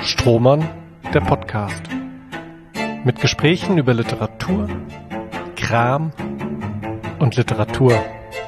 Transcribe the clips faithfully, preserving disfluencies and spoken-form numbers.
Strohmann, der Podcast. Mit Gesprächen über Literatur, Kram und Literatur.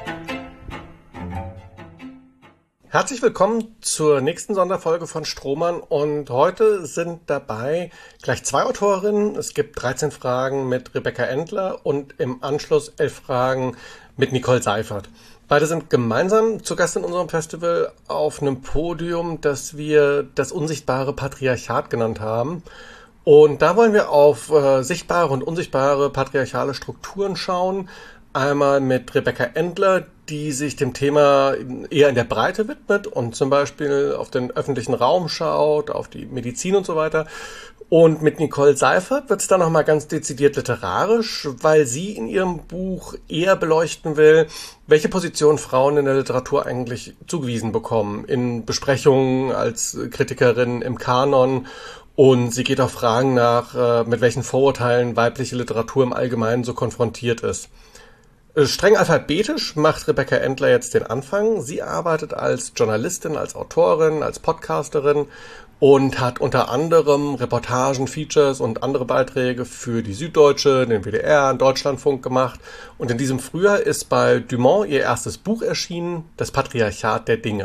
Herzlich willkommen zur nächsten Sonderfolge von Strohmann und heute sind dabei gleich zwei Autorinnen. Es gibt dreizehn Fragen mit Rebecca Endler und im Anschluss elf Fragen mit Nicole Seifert. Beide sind gemeinsam zu Gast in unserem Festival auf einem Podium, das wir das unsichtbare Patriarchat genannt haben. Und da wollen wir auf äh, sichtbare und unsichtbare patriarchale Strukturen schauen. Einmal mit Rebecca Endler, die sich dem Thema eher in der Breite widmet und zum Beispiel auf den öffentlichen Raum schaut, auf die Medizin und so weiter. Und mit Nicole Seifert wird es dann nochmal ganz dezidiert literarisch, weil sie in ihrem Buch eher beleuchten will, welche Position Frauen in der Literatur eigentlich zugewiesen bekommen, in Besprechungen als Kritikerin im Kanon. Und sie geht auch Fragen nach, mit welchen Vorurteilen weibliche Literatur im Allgemeinen so konfrontiert ist. Streng alphabetisch macht Rebecca Endler jetzt den Anfang. Sie arbeitet als Journalistin, als Autorin, als Podcasterin und hat unter anderem Reportagen, Features und andere Beiträge für die Süddeutsche, den W D R, den Deutschlandfunk gemacht. Und in diesem Frühjahr ist bei Dumont ihr erstes Buch erschienen, Das Patriarchat der Dinge.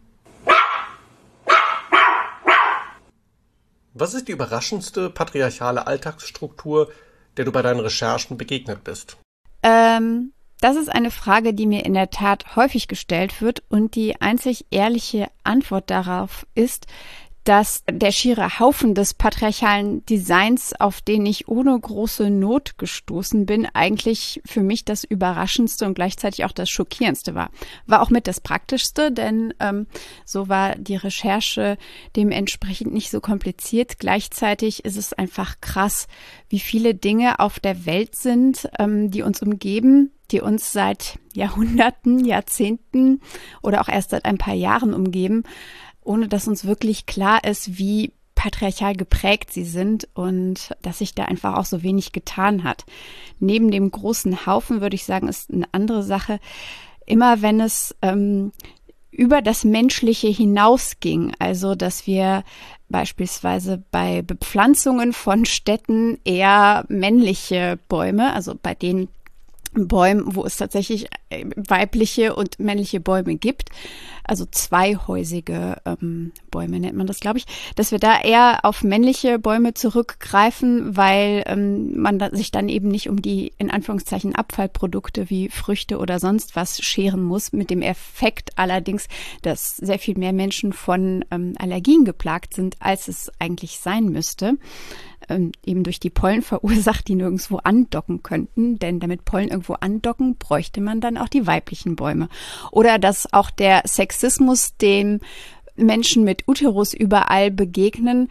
Was ist die überraschendste patriarchale Alltagsstruktur, der du bei deinen Recherchen begegnet bist? Ähm, das ist eine Frage, die mir in der Tat häufig gestellt wird und die einzig ehrliche Antwort darauf ist, dass der schiere Haufen des patriarchalen Designs, auf den ich ohne große Not gestoßen bin, eigentlich für mich das Überraschendste und gleichzeitig auch das Schockierendste war. War auch mit das Praktischste, denn ähm, so war die Recherche dementsprechend nicht so kompliziert. Gleichzeitig ist es einfach krass, wie viele Dinge auf der Welt sind, ähm, die uns umgeben, die uns seit Jahrhunderten, Jahrzehnten oder auch erst seit ein paar Jahren umgeben, ohne dass uns wirklich klar ist, wie patriarchal geprägt sie sind und dass sich da einfach auch so wenig getan hat. Neben dem großen Haufen würde ich sagen, ist eine andere Sache, immer wenn es ähm, über das Menschliche hinausging, also dass wir beispielsweise bei Bepflanzungen von Städten eher männliche Bäume, also bei den Bäumen, wo es tatsächlich weibliche und männliche Bäume gibt, also zweihäusige ähm, Bäume nennt man das, glaube ich, dass wir da eher auf männliche Bäume zurückgreifen, weil ähm, man da, sich dann eben nicht um die, in Anführungszeichen, Abfallprodukte wie Früchte oder sonst was scheren muss, mit dem Effekt allerdings, dass sehr viel mehr Menschen von ähm, Allergien geplagt sind, als es eigentlich sein müsste. Ähm, eben durch die Pollen verursacht, die nirgendwo andocken könnten, denn damit Pollen irgendwo andocken, bräuchte man dann auch die weiblichen Bäume. Oder dass auch der Sexismus, dem Menschen mit Uterus überall begegnen,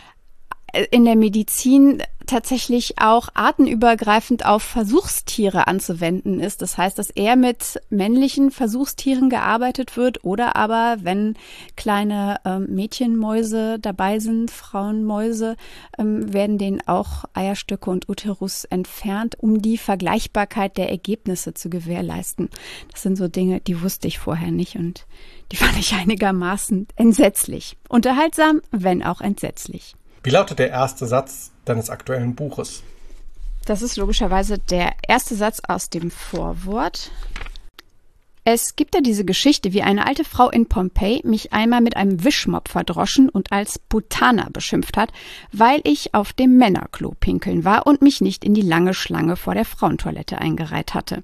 in der Medizin tatsächlich auch artenübergreifend auf Versuchstiere anzuwenden ist. Das heißt, dass eher mit männlichen Versuchstieren gearbeitet wird oder aber, wenn kleine ähm, Mädchenmäuse dabei sind, Frauenmäuse, ähm, werden denen auch Eierstöcke und Uterus entfernt, um die Vergleichbarkeit der Ergebnisse zu gewährleisten. Das sind so Dinge, die wusste ich vorher nicht und die fand ich einigermaßen entsetzlich. Unterhaltsam, wenn auch entsetzlich. Wie lautet der erste Satz deines aktuellen Buches? Das ist logischerweise der erste Satz aus dem Vorwort. Es gibt ja diese Geschichte, wie eine alte Frau in Pompeji mich einmal mit einem Wischmopp verdroschen und als Putana beschimpft hat, weil ich auf dem Männerklo pinkeln war und mich nicht in die lange Schlange vor der Frauentoilette eingereiht hatte.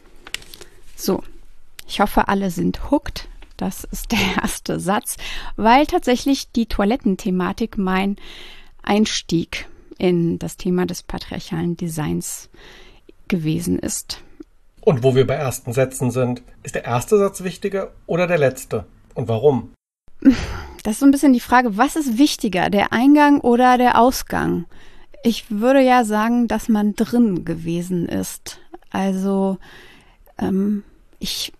So, ich hoffe, alle sind hooked. Das ist der erste Satz, weil tatsächlich die Toilettenthematik mein Einstieg in das Thema des patriarchalen Designs gewesen ist. Und wo wir bei ersten Sätzen sind, ist der erste Satz wichtiger oder der letzte? Und warum? Das ist so ein bisschen die Frage, was ist wichtiger, der Eingang oder der Ausgang? Ich würde ja sagen, dass man drin gewesen ist. Also ähm, ich...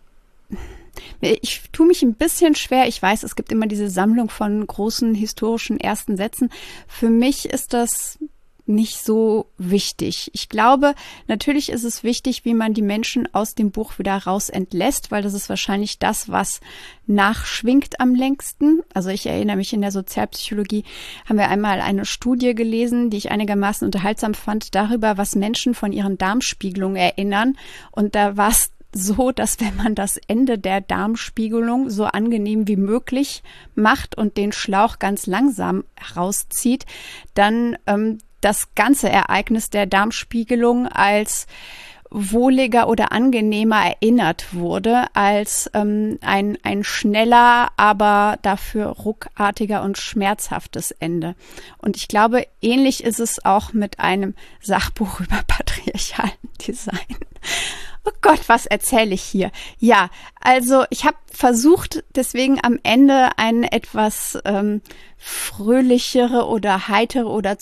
Ich tue mich ein bisschen schwer. Ich weiß, es gibt immer diese Sammlung von großen historischen ersten Sätzen. Für mich ist das nicht so wichtig. Ich glaube, natürlich ist es wichtig, wie man die Menschen aus dem Buch wieder raus entlässt, weil das ist wahrscheinlich das, was nachschwingt am längsten. Also ich erinnere mich, in der Sozialpsychologie haben wir einmal eine Studie gelesen, die ich einigermaßen unterhaltsam fand, darüber, was Menschen von ihren Darmspiegelungen erinnern. Und da war es so, dass wenn man das Ende der Darmspiegelung so angenehm wie möglich macht und den Schlauch ganz langsam rauszieht, dann ähm, das ganze Ereignis der Darmspiegelung als wohliger oder angenehmer erinnert wurde als ähm, ein, ein schneller, aber dafür ruckartiger und schmerzhaftes Ende. Und ich glaube, ähnlich ist es auch mit einem Sachbuch über patriarchalen Design. Oh Gott, was erzähle ich hier? Ja, also ich habe versucht, deswegen am Ende eine etwas ähm, fröhlichere oder heitere oder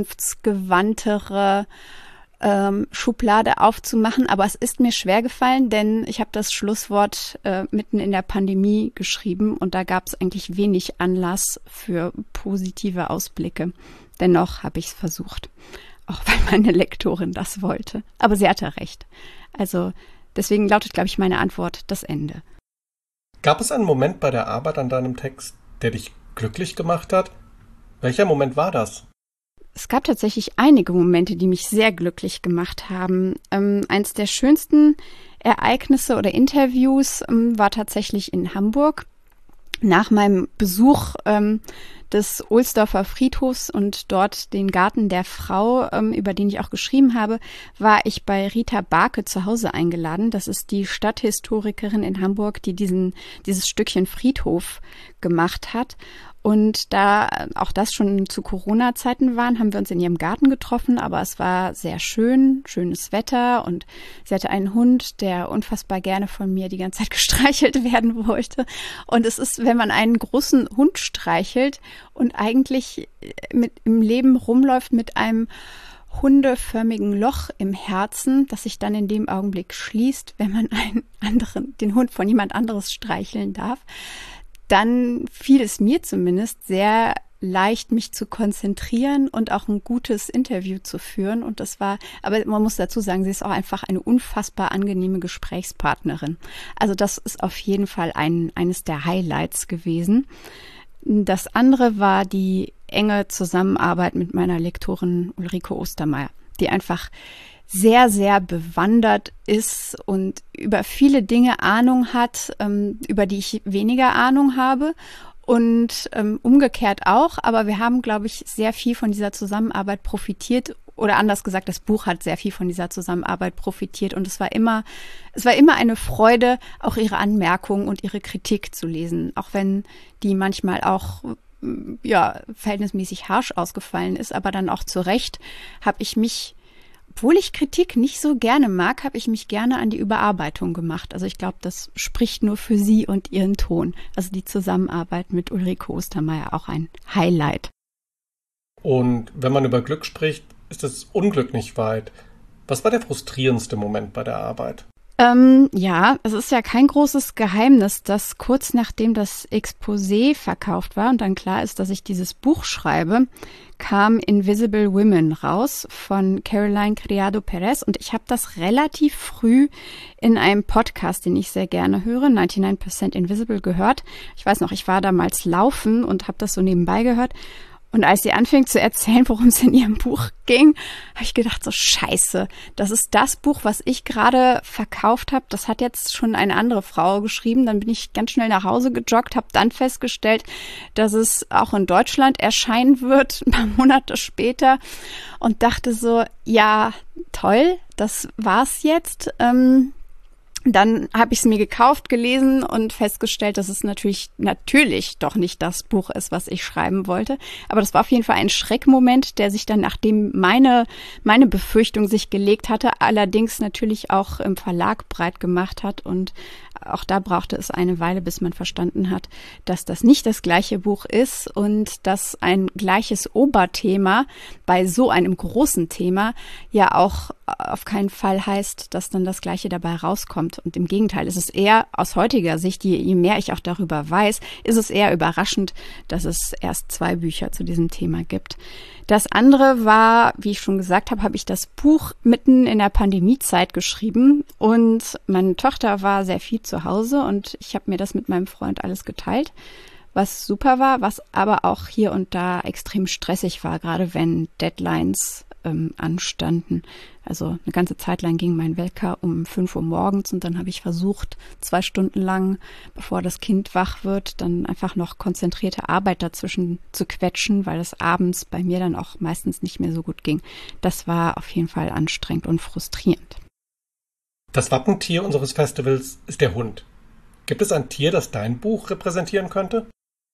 zukunftsgewandtere ähm, Schublade aufzumachen. Aber es ist mir schwer gefallen, denn ich habe das Schlusswort äh, mitten in der Pandemie geschrieben und da gab es eigentlich wenig Anlass für positive Ausblicke. Dennoch habe ich es versucht, auch weil meine Lektorin das wollte. Aber sie hatte recht. Also deswegen lautet, glaube ich, meine Antwort das Ende. Gab es einen Moment bei der Arbeit an deinem Text, der dich glücklich gemacht hat? Welcher Moment war das? Es gab tatsächlich einige Momente, die mich sehr glücklich gemacht haben. Ähm, eins der schönsten Ereignisse oder Interviews ähm, war tatsächlich in Hamburg. Nach meinem Besuch ähm, des Ohlsdorfer Friedhofs und dort den Garten der Frau, ähm, über den ich auch geschrieben habe, war ich bei Rita Barke zu Hause eingeladen. Das ist die Stadthistorikerin in Hamburg, die diesen dieses Stückchen Friedhof gemacht hat. Und da auch das schon zu Corona-Zeiten waren, haben wir uns in ihrem Garten getroffen, aber es war sehr schön, schönes Wetter und sie hatte einen Hund, der unfassbar gerne von mir die ganze Zeit gestreichelt werden wollte. Und es ist, wenn man einen großen Hund streichelt und eigentlich mit im Leben rumläuft mit einem hundeförmigen Loch im Herzen, das sich dann in dem Augenblick schließt, wenn man einen anderen, den Hund von jemand anderes streicheln darf, dann fiel es mir zumindest sehr leicht, mich zu konzentrieren und auch ein gutes Interview zu führen. Und das war, aber man muss dazu sagen, sie ist auch einfach eine unfassbar angenehme Gesprächspartnerin. Also das ist auf jeden Fall ein, eines der Highlights gewesen. Das andere war die enge Zusammenarbeit mit meiner Lektorin Ulrike Ostermeier, die einfach sehr, sehr bewandert ist und über viele Dinge Ahnung hat, ähm, über die ich weniger Ahnung habe und ähm, umgekehrt auch. Aber wir haben, glaube ich, sehr viel von dieser Zusammenarbeit profitiert oder anders gesagt, das Buch hat sehr viel von dieser Zusammenarbeit profitiert und es war immer, es war immer eine Freude, auch ihre Anmerkungen und ihre Kritik zu lesen, auch wenn die manchmal auch ja verhältnismäßig harsch ausgefallen ist, aber dann auch zu Recht habe ich mich, obwohl ich Kritik nicht so gerne mag, habe ich mich gerne an die Überarbeitung gemacht. Also ich glaube, das spricht nur für sie und ihren Ton. Also die Zusammenarbeit mit Ulrike Ostermeier auch ein Highlight. Und wenn man über Glück spricht, ist das Unglück nicht weit. Was war der frustrierendste Moment bei der Arbeit? Ähm, ja, es ist ja kein großes Geheimnis, dass kurz nachdem das Exposé verkauft war und dann klar ist, dass ich dieses Buch schreibe, kam Invisible Women raus von Caroline Criado Perez und ich habe das relativ früh in einem Podcast, den ich sehr gerne höre, neunundneunzig Prozent Invisible, gehört. Ich weiß noch, ich war damals laufen und habe das so nebenbei gehört. Und als sie anfing zu erzählen, worum es in ihrem Buch ging, habe ich gedacht, so scheiße, das ist das Buch, was ich gerade verkauft habe. Das hat jetzt schon eine andere Frau geschrieben. Dann bin ich ganz schnell nach Hause gejoggt, habe dann festgestellt, dass es auch in Deutschland erscheinen wird, ein paar Monate später. Und dachte so, ja, toll, das war's jetzt. Ähm, Dann habe ich es mir gekauft, gelesen und festgestellt, dass es natürlich natürlich doch nicht das Buch ist, was ich schreiben wollte. Aber das war auf jeden Fall ein Schreckmoment, der sich dann, nachdem meine meine Befürchtung sich gelegt hatte, allerdings natürlich auch im Verlag breit gemacht hat und auch da brauchte es eine Weile, bis man verstanden hat, dass das nicht das gleiche Buch ist und dass ein gleiches Oberthema bei so einem großen Thema ja auch auf keinen Fall heißt, dass dann das Gleiche dabei rauskommt. Und im Gegenteil, ist es eher aus heutiger Sicht, je, je mehr ich auch darüber weiß, ist es eher überraschend, dass es erst zwei Bücher zu diesem Thema gibt. Das andere war, wie ich schon gesagt habe, habe ich das Buch mitten in der Pandemiezeit geschrieben und meine Tochter war sehr viel zu Hause und ich habe mir das mit meinem Freund alles geteilt, was super war, was aber auch hier und da extrem stressig war, gerade wenn Deadlines ähm, anstanden. Also eine ganze Zeit lang ging mein Wecker um fünf Uhr morgens und dann habe ich versucht, zwei Stunden lang, bevor das Kind wach wird, dann einfach noch konzentrierte Arbeit dazwischen zu quetschen, weil es abends bei mir dann auch meistens nicht mehr so gut ging. Das war auf jeden Fall anstrengend und frustrierend. Das Wappentier unseres Festivals ist der Hund. Gibt es ein Tier, das dein Buch repräsentieren könnte?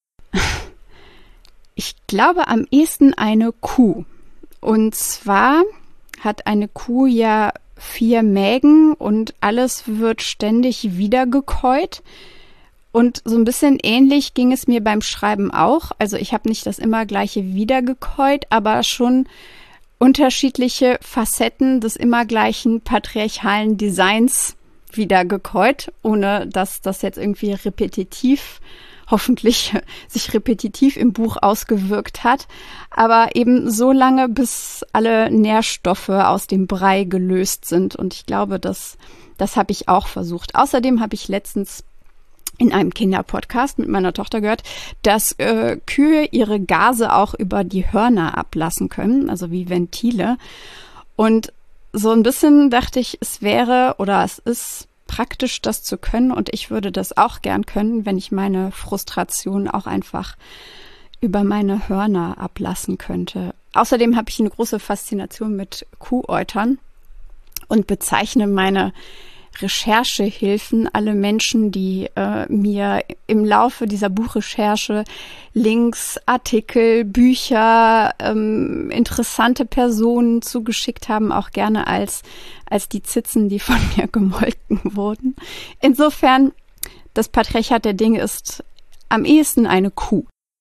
Ich glaube am ehesten eine Kuh. Und zwar hat eine Kuh ja vier Mägen und alles wird ständig wiedergekäut. Und so ein bisschen ähnlich ging es mir beim Schreiben auch. Also ich habe nicht das immer gleiche wiedergekäut, aber schon unterschiedliche Facetten des immer gleichen patriarchalen Designs wiedergekäut, ohne dass das jetzt irgendwie repetitiv hoffentlich sich repetitiv im Buch ausgewirkt hat, aber eben so lange, bis alle Nährstoffe aus dem Brei gelöst sind. Und ich glaube, das, das habe ich auch versucht. Außerdem habe ich letztens in einem Kinderpodcast mit meiner Tochter gehört, dass äh, Kühe ihre Gase auch über die Hörner ablassen können, also wie Ventile. Und so ein bisschen dachte ich, es wäre oder es ist praktisch, das zu können und ich würde das auch gern können, wenn ich meine Frustration auch einfach über meine Hörner ablassen könnte. Außerdem habe ich eine große Faszination mit Kuhäutern und bezeichne meine Recherchehilfen, alle Menschen, die äh, mir im Laufe dieser Buchrecherche Links, Artikel, Bücher, ähm, interessante Personen zugeschickt haben, auch gerne als, als die Zitzen, die von mir gemolken wurden. Insofern, das Patriarchat der Dinge ist am ehesten eine Kuh.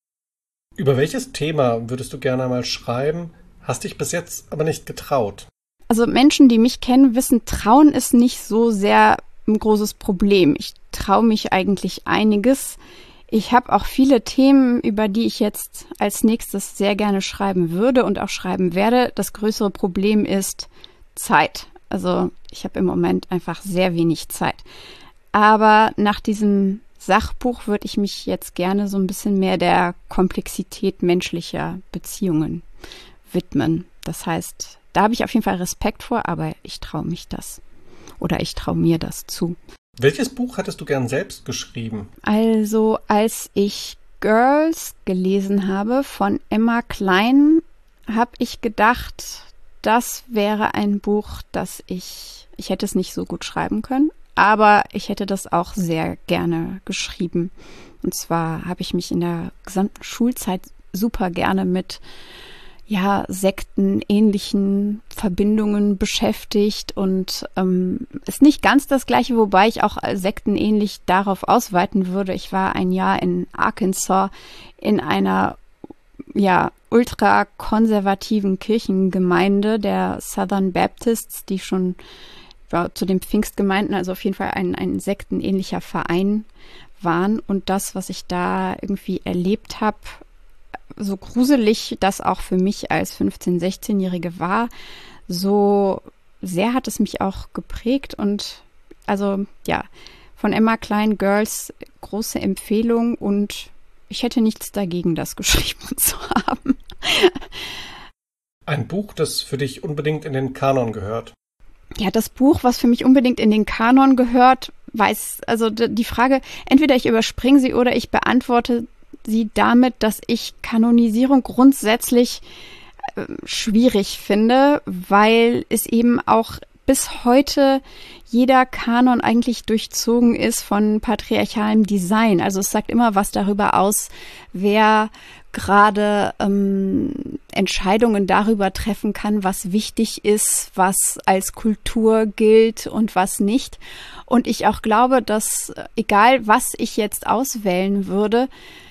Über welches Thema würdest du gerne mal schreiben, hast dich bis jetzt aber nicht getraut? Also Menschen, die mich kennen, wissen, trauen ist nicht so sehr ein großes Problem. Ich traue mich eigentlich einiges. Ich habe auch viele Themen, über die ich jetzt als nächstes sehr gerne schreiben würde und auch schreiben werde. Das größere Problem ist Zeit. Also ich habe im Moment einfach sehr wenig Zeit. Aber nach diesem Sachbuch würde ich mich jetzt gerne so ein bisschen mehr der Komplexität menschlicher Beziehungen widmen. Das heißt, da habe ich auf jeden Fall Respekt vor, aber ich traue mich das. Oder ich traue mir das zu. Welches Buch hättest du gern selbst geschrieben? Also, als ich Girls gelesen habe von Emma Cline, habe ich gedacht, das wäre ein Buch, das ich, ich hätte es nicht so gut schreiben können, aber ich hätte das auch sehr gerne geschrieben. Und zwar habe ich mich in der gesamten Schulzeit super gerne mit ja, sektenähnlichen Verbindungen beschäftigt und ähm, ist nicht ganz das Gleiche, wobei ich auch sektenähnlich darauf ausweiten würde. Ich war ein Jahr in Arkansas in einer ja ultrakonservativen Kirchengemeinde der Southern Baptists, die schon ja, zu den Pfingstgemeinden, also auf jeden Fall ein, ein sektenähnlicher Verein waren. Und das, was ich da irgendwie erlebt habe, so gruselig das auch für mich als fünfzehn-, sechzehnjährige war, so sehr hat es mich auch geprägt und also ja, von Emma Cline Girls große Empfehlung und ich hätte nichts dagegen, das geschrieben zu haben. Ein Buch, das für dich unbedingt in den Kanon gehört. Ja, das Buch, was für mich unbedingt in den Kanon gehört, weiß, also die Frage, entweder ich überspringe sie oder ich beantworte sie damit, dass ich Kanonisierung grundsätzlich äh, schwierig finde, weil es eben auch bis heute jeder Kanon eigentlich durchzogen ist von patriarchalem Design. Also es sagt immer was darüber aus, wer gerade ähm, Entscheidungen darüber treffen kann, was wichtig ist, was als Kultur gilt und was nicht. Und ich auch glaube, dass egal was ich jetzt auswählen würde,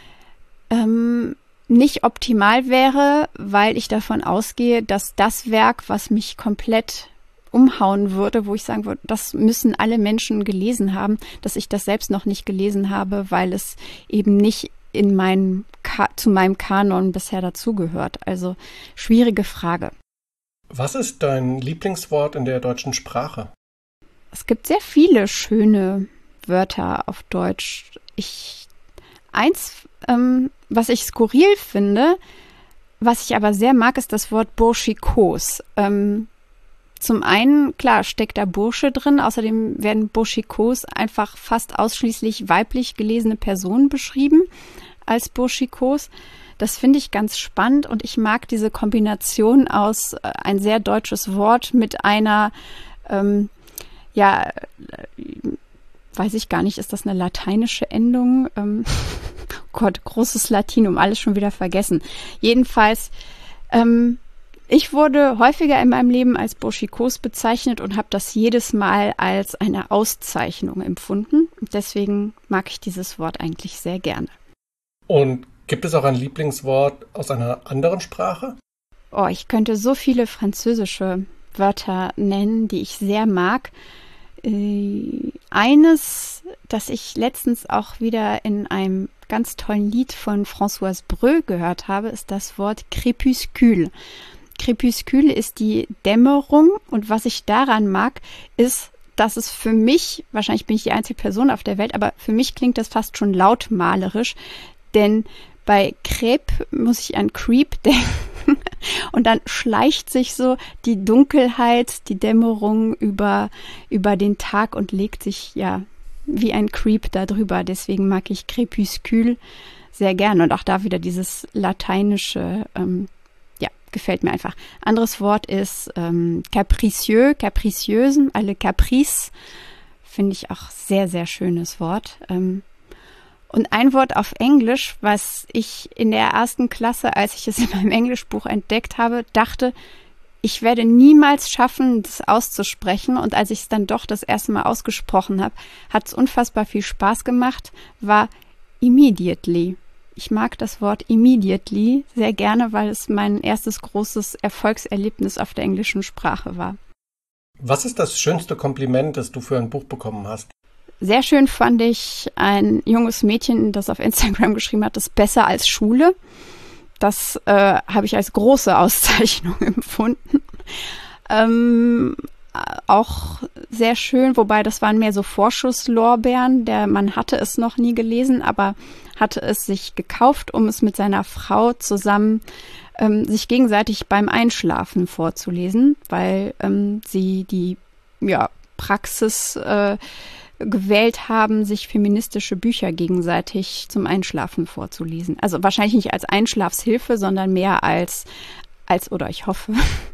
ähm, nicht optimal wäre, weil ich davon ausgehe, dass das Werk, was mich komplett umhauen würde, wo ich sagen würde, das müssen alle Menschen gelesen haben, dass ich das selbst noch nicht gelesen habe, weil es eben nicht in meinem Ka- zu meinem Kanon bisher dazugehört. Also schwierige Frage. Was ist dein Lieblingswort in der deutschen Sprache? Es gibt sehr viele schöne Wörter auf Deutsch. Ich eins, ähm, was ich skurril finde, was ich aber sehr mag, ist das Wort burschikos. Ähm, Zum einen, klar, steckt da Bursche drin. Außerdem werden Burschikos einfach fast ausschließlich weiblich gelesene Personen beschrieben als Burschikos. Das finde ich ganz spannend und ich mag diese Kombination aus äh, ein sehr deutsches Wort mit einer, ähm, ja, äh, weiß ich gar nicht, ist das eine lateinische Endung? Ähm, oh Gott, großes Latinum, alles schon wieder vergessen. Jedenfalls, ähm, ich wurde häufiger in meinem Leben als burschikos bezeichnet und habe das jedes Mal als eine Auszeichnung empfunden. Deswegen mag ich dieses Wort eigentlich sehr gerne. Und gibt es auch ein Lieblingswort aus einer anderen Sprache? Oh, ich könnte so viele französische Wörter nennen, die ich sehr mag. Äh, eines, das ich letztens auch wieder in einem ganz tollen Lied von Françoise Breu gehört habe, ist das Wort Crépuscule. Crépuscule ist die Dämmerung und was ich daran mag, ist, dass es für mich, wahrscheinlich bin ich die einzige Person auf der Welt, aber für mich klingt das fast schon lautmalerisch, denn bei Crêpe muss ich an Creep denken und dann schleicht sich so die Dunkelheit, die Dämmerung über, über den Tag und legt sich ja wie ein Creep da drüber. Deswegen mag ich Crépuscule sehr gerne und auch da wieder dieses lateinische, ähm, gefällt mir einfach. Anderes Wort ist ähm, capricieux, capricieusen, alle Caprice. Finde ich auch sehr, sehr schönes Wort. Ähm, und ein Wort auf Englisch, was ich in der ersten Klasse, als ich es in meinem Englischbuch entdeckt habe, dachte, ich werde niemals schaffen, das auszusprechen. Und als ich es dann doch das erste Mal ausgesprochen habe, hat es unfassbar viel Spaß gemacht, war immediately. Ich mag das Wort immediately sehr gerne, weil es mein erstes großes Erfolgserlebnis auf der englischen Sprache war. Was ist das schönste Kompliment, das du für ein Buch bekommen hast? Sehr schön fand ich ein junges Mädchen, das auf Instagram geschrieben hat, das ist besser als Schule. Das äh, habe ich als große Auszeichnung empfunden. Ähm, auch sehr schön, wobei das waren mehr so Vorschusslorbeeren. Der Mann hatte es noch nie gelesen, aber hatte es sich gekauft, um es mit seiner Frau zusammen ähm, sich gegenseitig beim Einschlafen vorzulesen, weil ähm, sie die ja, Praxis äh, gewählt haben, sich feministische Bücher gegenseitig zum Einschlafen vorzulesen. Also wahrscheinlich nicht als Einschlafshilfe, sondern mehr als, als oder ich hoffe,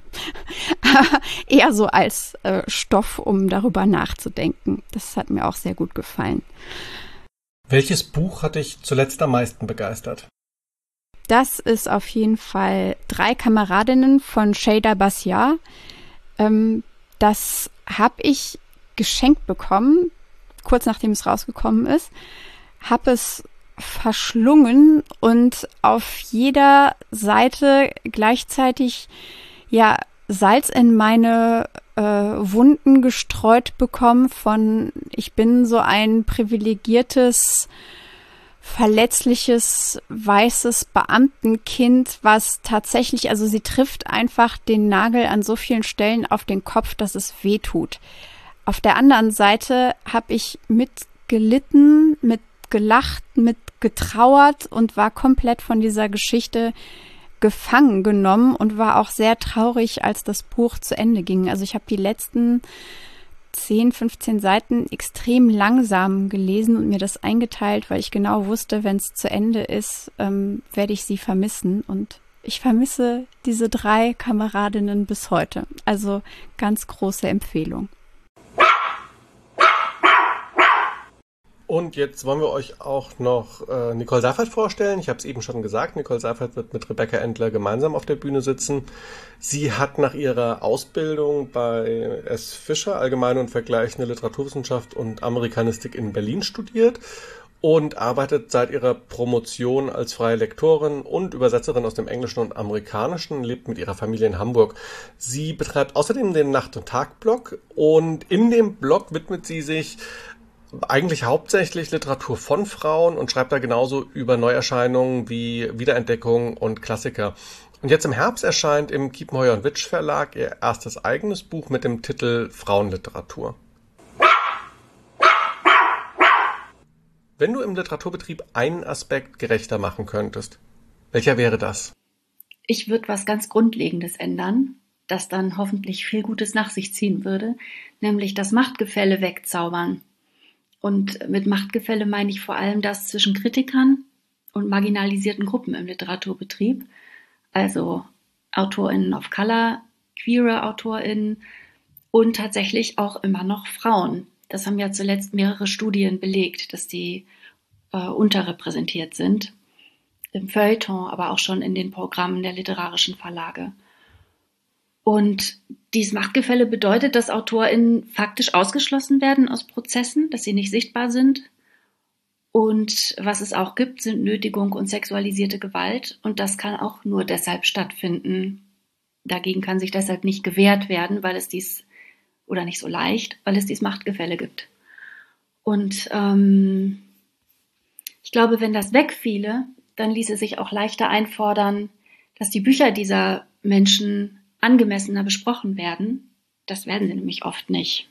eher so als äh, Stoff, um darüber nachzudenken. Das hat mir auch sehr gut gefallen. Welches Buch hat dich zuletzt am meisten begeistert? Das ist auf jeden Fall Drei Kameradinnen von Shada Bassiar. Ähm, das habe ich geschenkt bekommen, kurz nachdem es rausgekommen ist. Habe es verschlungen und auf jeder Seite gleichzeitig ja Salz in meine äh, Wunden gestreut bekommen von, ich bin so ein privilegiertes, verletzliches, weißes Beamtenkind, was tatsächlich, also sie trifft einfach den Nagel an so vielen Stellen auf den Kopf, dass es weh tut. Auf der anderen Seite habe ich mitgelitten, mitgelacht, mitgetrauert und war komplett von dieser Geschichte gefangen genommen und war auch sehr traurig, als das Buch zu Ende ging. Also ich habe die letzten zehn, fünfzehn Seiten extrem langsam gelesen und mir das eingeteilt, weil ich genau wusste, wenn es zu Ende ist, ähm, werde ich sie vermissen. Und ich vermisse diese drei Kameradinnen bis heute. Also ganz große Empfehlung. Und jetzt wollen wir euch auch noch äh, Nicole Seifert vorstellen. Ich habe es eben schon gesagt, Nicole Seifert wird mit Rebecca Endler gemeinsam auf der Bühne sitzen. Sie hat nach ihrer Ausbildung bei S. Fischer Allgemeine und Vergleichende Literaturwissenschaft und Amerikanistik in Berlin studiert und arbeitet seit ihrer Promotion als freie Lektorin und Übersetzerin aus dem Englischen und Amerikanischen, lebt mit ihrer Familie in Hamburg. Sie betreibt außerdem den Nacht- und Tag-Blog und in dem Blog widmet sie sich eigentlich hauptsächlich Literatur von Frauen und schreibt da genauso über Neuerscheinungen wie Wiederentdeckung und Klassiker. Und jetzt im Herbst erscheint im Kiepenheuer und Witsch Verlag ihr erstes eigenes Buch mit dem Titel Frauenliteratur. Wenn du im Literaturbetrieb einen Aspekt gerechter machen könntest, welcher wäre das? Ich würde was ganz Grundlegendes ändern, das dann hoffentlich viel Gutes nach sich ziehen würde, nämlich das Machtgefälle wegzaubern. Und mit Machtgefälle meine ich vor allem das zwischen Kritikern und marginalisierten Gruppen im Literaturbetrieb, also AutorInnen of Color, queere AutorInnen und tatsächlich auch immer noch Frauen. Das haben ja zuletzt mehrere Studien belegt, dass die äh, unterrepräsentiert sind, im Feuilleton, aber auch schon in den Programmen der literarischen Verlage. Und dieses Machtgefälle bedeutet, dass AutorInnen faktisch ausgeschlossen werden aus Prozessen, dass sie nicht sichtbar sind. Und was es auch gibt, sind Nötigung und sexualisierte Gewalt. Und das kann auch nur deshalb stattfinden. Dagegen kann sich deshalb nicht gewehrt werden, weil es dies, oder nicht so leicht, weil es dieses Machtgefälle gibt. Und ähm, ich glaube, wenn das wegfiele, dann ließe sich auch leichter einfordern, dass die Bücher dieser Menschen angemessener besprochen werden. Das werden sie nämlich oft nicht.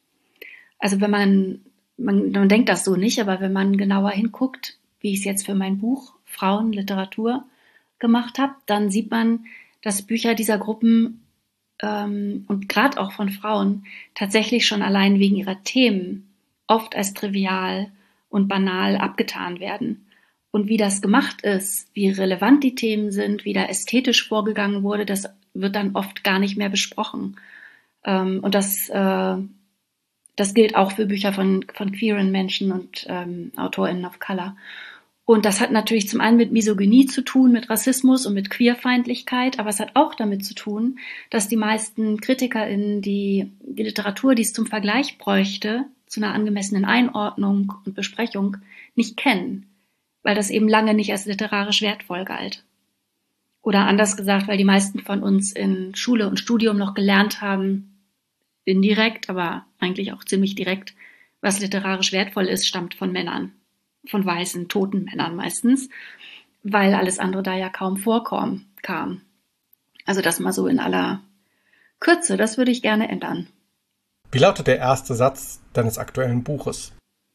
Also wenn man, man, man denkt das so nicht, aber wenn man genauer hinguckt, wie ich es jetzt für mein Buch Frauenliteratur gemacht habe, dann sieht man, dass Bücher dieser Gruppen ähm, und gerade auch von Frauen tatsächlich schon allein wegen ihrer Themen oft als trivial und banal abgetan werden. Und wie das gemacht ist, wie relevant die Themen sind, wie da ästhetisch vorgegangen wurde, das wird dann oft gar nicht mehr besprochen. Ähm, und das, äh, das gilt auch für Bücher von, von queeren Menschen und ähm, AutorInnen of Color. Und das hat natürlich zum einen mit Misogynie zu tun, mit Rassismus und mit Queerfeindlichkeit, aber es hat auch damit zu tun, dass die meisten KritikerInnen die, die Literatur, die es zum Vergleich bräuchte, zu einer angemessenen Einordnung und Besprechung, nicht kennen, weil das eben lange nicht als literarisch wertvoll galt. Oder anders gesagt, weil die meisten von uns in Schule und Studium noch gelernt haben, indirekt, aber eigentlich auch ziemlich direkt, was literarisch wertvoll ist, stammt von Männern, von weißen, toten Männern meistens, weil alles andere da ja kaum vorkam. Kam. Also das mal so in aller Kürze, das würde ich gerne ändern. Wie lautet der erste Satz deines aktuellen Buches?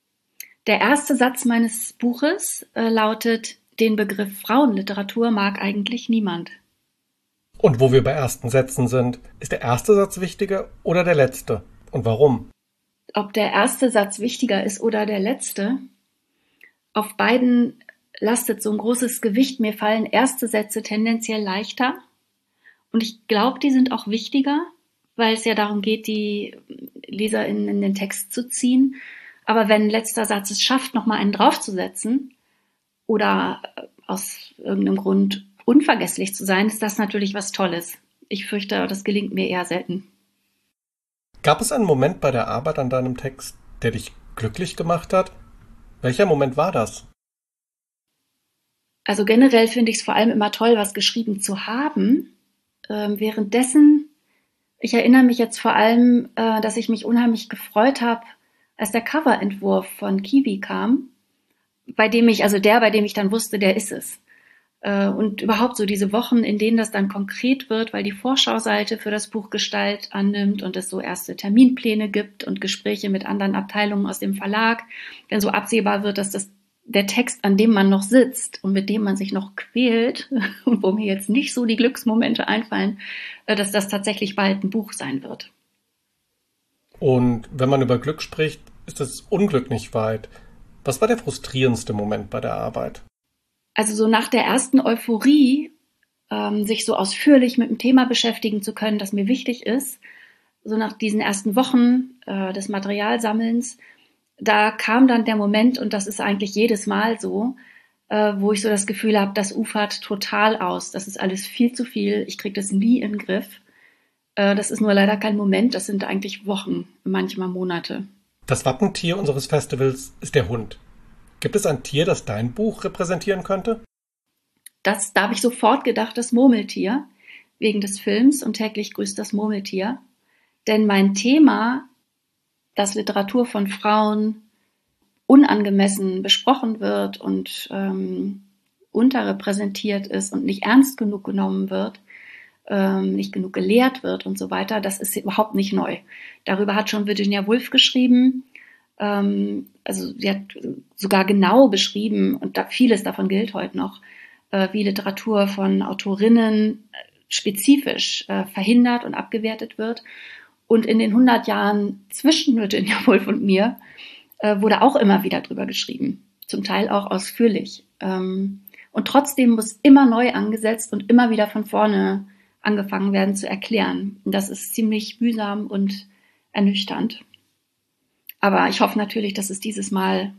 Der erste Satz meines Buches äh, lautet: Den Begriff Frauenliteratur mag eigentlich niemand. Und wo wir bei ersten Sätzen sind, ist der erste Satz wichtiger oder der letzte? Und warum? Ob der erste Satz wichtiger ist oder der letzte, auf beiden lastet so ein großes Gewicht. Mir fallen erste Sätze tendenziell leichter. Und ich glaube, die sind auch wichtiger, weil es ja darum geht, die LeserInnen in den Text zu ziehen. Aber wenn letzter Satz es schafft, nochmal einen draufzusetzen, oder aus irgendeinem Grund unvergesslich zu sein, ist das natürlich was Tolles. Ich fürchte, das gelingt mir eher selten. Gab es einen Moment bei der Arbeit an deinem Text, der dich glücklich gemacht hat? Welcher Moment war das? Also generell finde ich es vor allem immer toll, was geschrieben zu haben. Ähm, währenddessen, ich erinnere mich jetzt vor allem, äh, dass ich mich unheimlich gefreut habe, als der Coverentwurf von Kiwi kam, bei dem ich, also der, bei dem ich dann wusste, der ist es. Und überhaupt so diese Wochen, in denen das dann konkret wird, weil die Vorschauseite für das Buch Gestalt annimmt und es so erste Terminpläne gibt und Gespräche mit anderen Abteilungen aus dem Verlag, denn so absehbar wird, dass das der Text, an dem man noch sitzt und mit dem man sich noch quält und wo mir jetzt nicht so die Glücksmomente einfallen, dass das tatsächlich bald ein Buch sein wird. Und wenn man über Glück spricht, ist das Unglück nicht weit. Was war der frustrierendste Moment bei der Arbeit? Also so nach der ersten Euphorie, ähm, sich so ausführlich mit dem Thema beschäftigen zu können, das mir wichtig ist, so nach diesen ersten Wochen äh, des Materialsammelns, da kam dann der Moment, und das ist eigentlich jedes Mal so, äh, wo ich so das Gefühl habe, das ufert total aus. Das ist alles viel zu viel. Ich kriege das nie in den Griff. Äh, das ist nur leider kein Moment. Das sind eigentlich Wochen, manchmal Monate. Das Wappentier unseres Festivals ist der Hund. Gibt es ein Tier, das dein Buch repräsentieren könnte? Das, da habe ich sofort gedacht, das Murmeltier, wegen des Films und täglich grüßt das Murmeltier. Denn mein Thema, dass Literatur von Frauen unangemessen besprochen wird und ähm, unterrepräsentiert ist und nicht ernst genug genommen wird, ähm, nicht genug gelehrt wird und so weiter, das ist überhaupt nicht neu. Darüber hat schon Virginia Woolf geschrieben. Ähm, also sie hat sogar genau beschrieben, und da, vieles davon gilt heute noch, äh, wie Literatur von Autorinnen spezifisch äh, verhindert und abgewertet wird. Und in den hundert Jahren zwischen Virginia Woolf und mir äh, wurde auch immer wieder drüber geschrieben, zum Teil auch ausführlich. Ähm, und trotzdem muss immer neu angesetzt und immer wieder von vorne angefangen werden zu erklären. Und das ist ziemlich mühsam und ernüchternd. Aber ich hoffe natürlich, dass es dieses Mal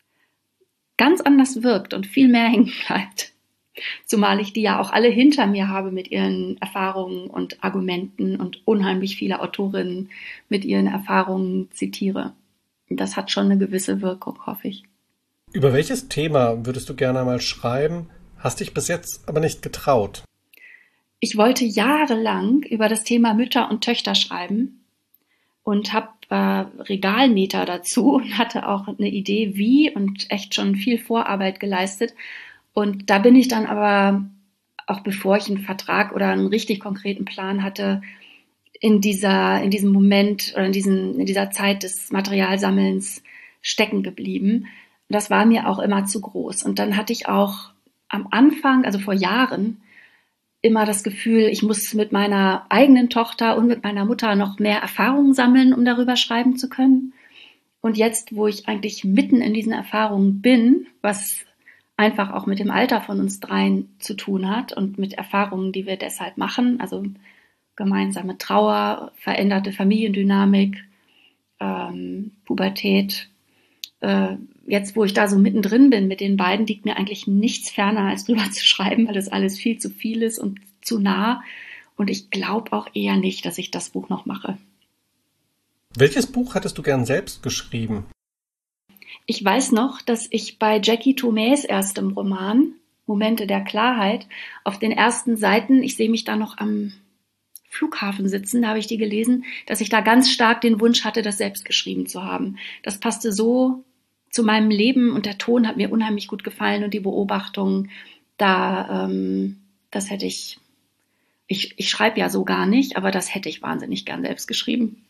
ganz anders wirkt und viel mehr hängen bleibt. Zumal ich die ja auch alle hinter mir habe mit ihren Erfahrungen und Argumenten und unheimlich viele Autorinnen mit ihren Erfahrungen zitiere. Das hat schon eine gewisse Wirkung, hoffe ich. Über welches Thema würdest du gerne mal schreiben, hast dich bis jetzt aber nicht getraut? Ich wollte jahrelang über das Thema Mütter und Töchter schreiben und habe äh, Regalmeter dazu und hatte auch eine Idee, wie, und echt schon viel Vorarbeit geleistet. Und da bin ich dann aber, auch bevor ich einen Vertrag oder einen richtig konkreten Plan hatte, in dieser, in diesem Moment oder in, diesen, in dieser Zeit des Materialsammelns stecken geblieben. Das war mir auch immer zu groß. Und dann hatte ich auch am Anfang, also vor Jahren, immer das Gefühl, ich muss mit meiner eigenen Tochter und mit meiner Mutter noch mehr Erfahrungen sammeln, um darüber schreiben zu können. Und jetzt, wo ich eigentlich mitten in diesen Erfahrungen bin, was einfach auch mit dem Alter von uns dreien zu tun hat und mit Erfahrungen, die wir deshalb machen, also gemeinsame Trauer, veränderte Familiendynamik, ähm, Pubertät. Äh, jetzt, wo ich da so mittendrin bin mit den beiden, liegt mir eigentlich nichts ferner, als drüber zu schreiben, weil das alles viel zu viel ist und zu nah. Und ich glaube auch eher nicht, dass ich das Buch noch mache. Welches Buch hattest du gern selbst geschrieben? Ich weiß noch, dass ich bei Jackie Toumés erstem Roman, Momente der Klarheit, auf den ersten Seiten, ich sehe mich da noch am Flughafen sitzen, da habe ich die gelesen, dass ich da ganz stark den Wunsch hatte, das selbst geschrieben zu haben. Das passte so zu meinem Leben und der Ton hat mir unheimlich gut gefallen und die Beobachtung, da, ähm, das hätte ich, ich, ich schreibe ja so gar nicht, aber das hätte ich wahnsinnig gern selbst geschrieben.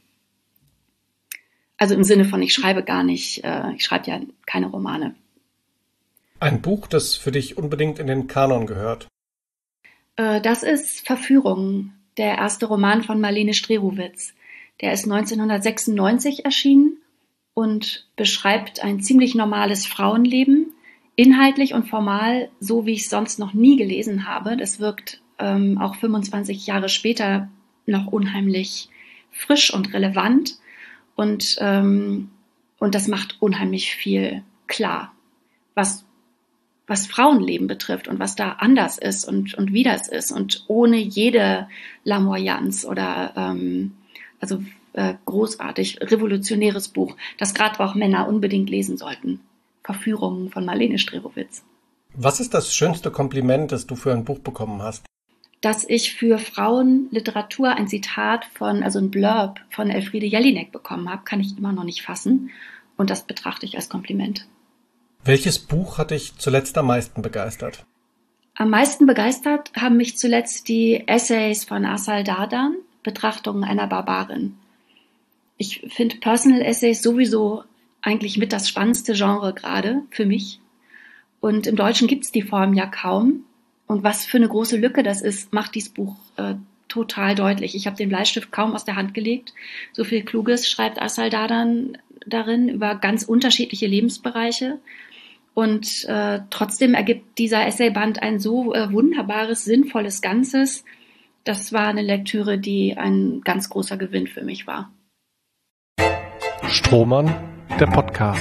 Also im Sinne von, ich schreibe gar nicht, äh, ich schreibe ja keine Romane. Ein Buch, das für dich unbedingt in den Kanon gehört? Äh, das ist Verführung, der erste Roman von Marlene Strerowitz. Der ist neunzehnhundertsechsundneunzig erschienen und beschreibt ein ziemlich normales Frauenleben, inhaltlich und formal, so wie ich es sonst noch nie gelesen habe. Das wirkt ähm, auch fünfundzwanzig Jahre später noch unheimlich frisch und relevant. Und, ähm, und das macht unheimlich viel klar, was, was Frauenleben betrifft und was da anders ist und, und wie das ist und ohne jede Lamoyanz oder ähm, also äh, großartig, revolutionäres Buch, das gerade auch Männer unbedingt lesen sollten. Verführungen von Marlene Strerowitz. Was ist das schönste Kompliment, das du für ein Buch bekommen hast? Dass ich für Frauenliteratur ein Zitat von, also ein Blurb von Elfriede Jelinek bekommen habe, kann ich immer noch nicht fassen. Und das betrachte ich als Kompliment. Welches Buch hat dich zuletzt am meisten begeistert? Am meisten begeistert haben mich zuletzt die Essays von Asal Dardan, Betrachtungen einer Barbarin. Ich finde Personal Essays sowieso eigentlich mit das spannendste Genre gerade für mich. Und im Deutschen gibt es die Form ja kaum. Und was für eine große Lücke das ist, macht dieses Buch äh, total deutlich. Ich habe den Bleistift kaum aus der Hand gelegt. So viel Kluges schreibt Asal Dardan darin über ganz unterschiedliche Lebensbereiche. Und äh, trotzdem ergibt dieser Essayband ein so äh, wunderbares, sinnvolles Ganzes. Das war eine Lektüre, die ein ganz großer Gewinn für mich war. Strohmann, der Podcast.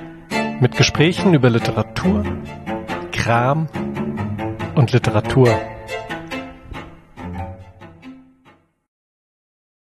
Mit Gesprächen über Literatur, Kram und Literatur.